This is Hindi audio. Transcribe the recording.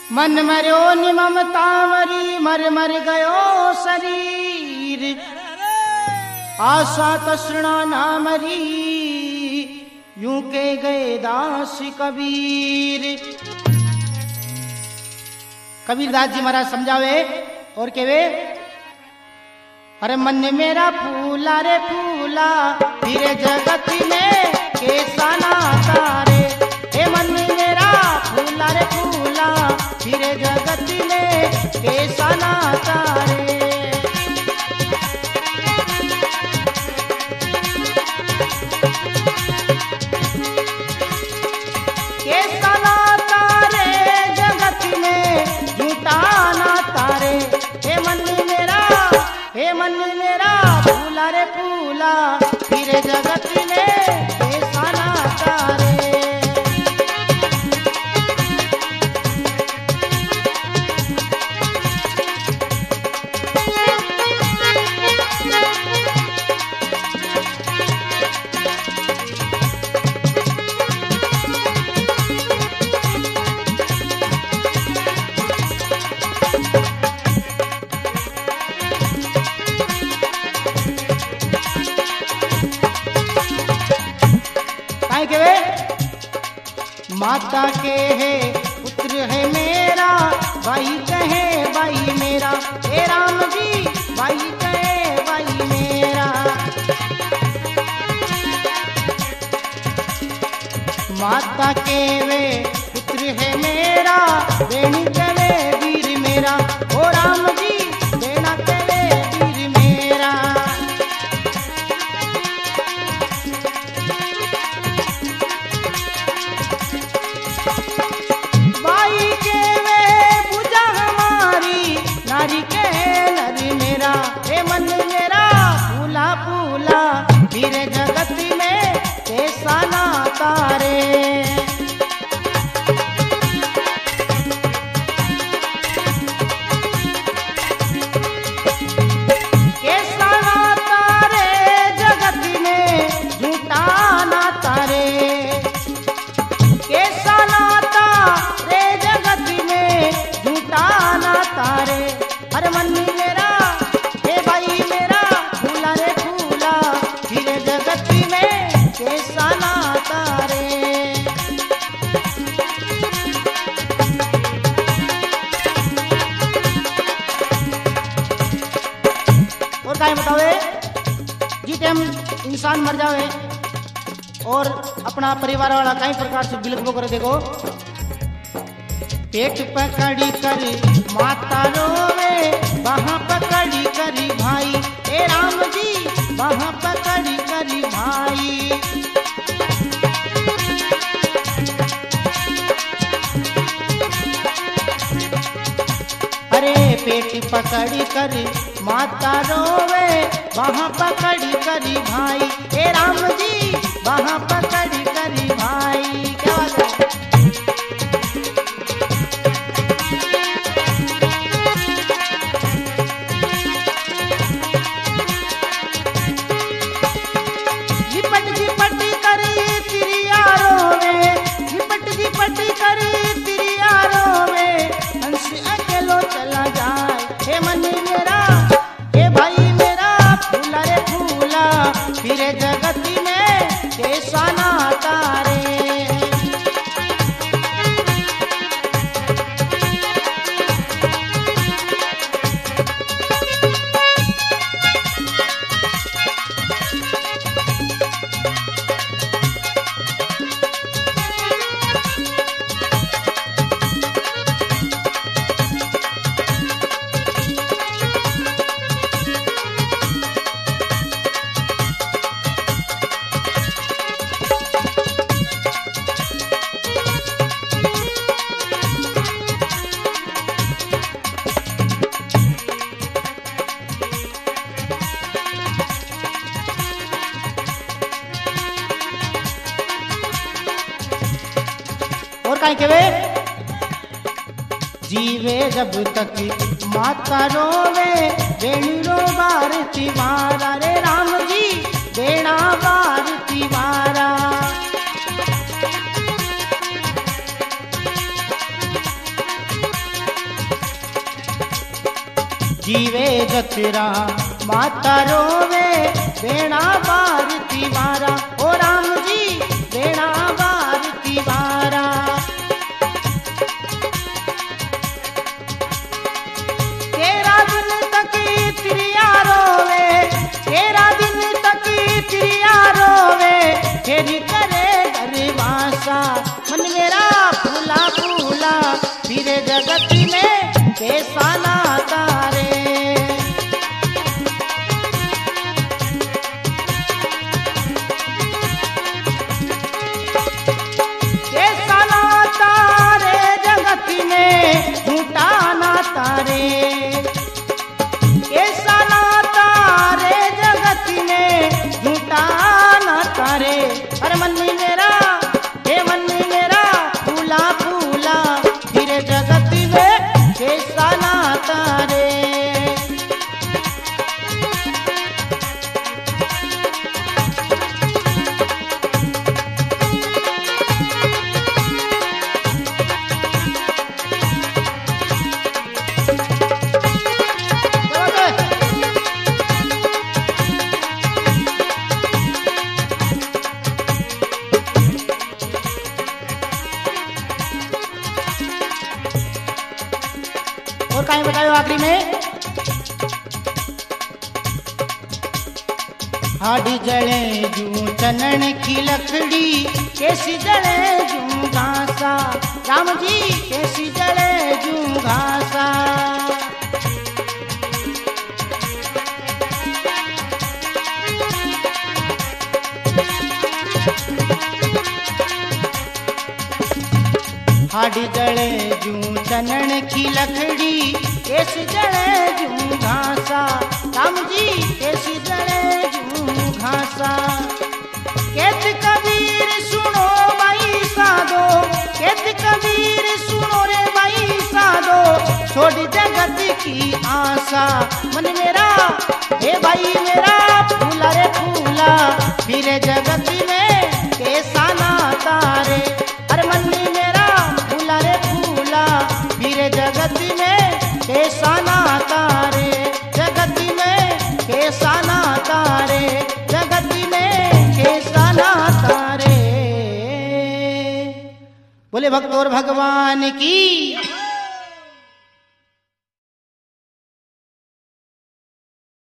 मन मर्यो निममता मरी मर मर गयो शरीर, आशा तृष्णा ना मरी यूं के गए दास कबीर। कबीरदास जी महाराज समझावे और केवे, अरे मन मेरा फूला रे फूला फिर जगत में कैसा नाता रे, हे मन मेरा फूला रे फूला फिर जगत में कैसा नाता रे। कैसा नाता रे जगत में झूठा नाता रे, हे मन मेरा फूला रे फूला फिर जगत में कैसा नाता रे। माता के है पुत्र है मेरा, भाई कहे भाई मेरा, हे राम जी भाई कहे भाई मेरा। माता के वे पुत्र है मेरा, बेणी कहे वीर मेरा, ओ राम जी बेना कहे वीर मेरा। नारी के नर मेरा, हे मन मेरा फूला फूला फिर जगत में कैसा नाता रे। कैसा नाता रे जगत में झूठा नाता रे, कैसा नाता रे जगत में झूठा नाता रे। अरे मन मेरा हे भाई मेरा फूला रे फूला फिर जगत में कैसा नाता रे। और क्या बतावे, जिस टाइम इंसान मर जावे और अपना परिवार वाला कई प्रकार से बिलखबो करे, देखो पेट पकड़ी कर माता रोवे, वहाँ पकड़ी करी भाई, हे राम जी वहाँ पकड़ी करी भाई। अरे पेट पकड़ी कर माता रोवे, वहाँ पकड़ी करी भाई, हे राम जी वहाँ पकड़ी करी भाई। क्या बात है। फिर जगत में कैसा नाता रे। काई केवे, जीवे जब तक माता रोवे, बेणी रो बारती मारा रे राम जी बेड़ा बारती मारा। जीवे जचरा माता रोवे बेड़ा बारती वारा। ओ राम जी बेड़ा बारती वारा। तेरा दिन तक त्रिया रोवे, तेरा दिन तक त्रिया रोवे, फेरी करे गरीबासा मन मेरा फूला फूला फिर जगत में कैसा नाता रे। कैसा नाता रे जगत में झूठा नाता रे। कैसा नाता रे जगत में झूठा नाता रे। अरे मन मेरा हे मन मेरा फूला फूला फिर जगत में कैसा नाता रे। और कहीं बताओ आखिरी में, हाडी जले जू चनन की लकड़ी, कैसी जले जू घासा। राम जी कैसी जले जू घासा। हाडी जले जू चनन की लकड़ी, कैसी जले जू घासा। राम जी कैसी जले जू घासा। कहत कबीर सुनो भाई साधो, कहत कबीर सुनो रे भाई साधो, छोड़ जगत की आशा मन मेरा हे भाई मेरा फूला रे फूला फिर जगत में कैसा नाता रे। अरे मन मेरा फूला रे फूला फिर जगत में कैसा नाता रे। जगत में कैसा नाता रे। जगत में कैसा नाता रे। बोले भक्त और भगवान की।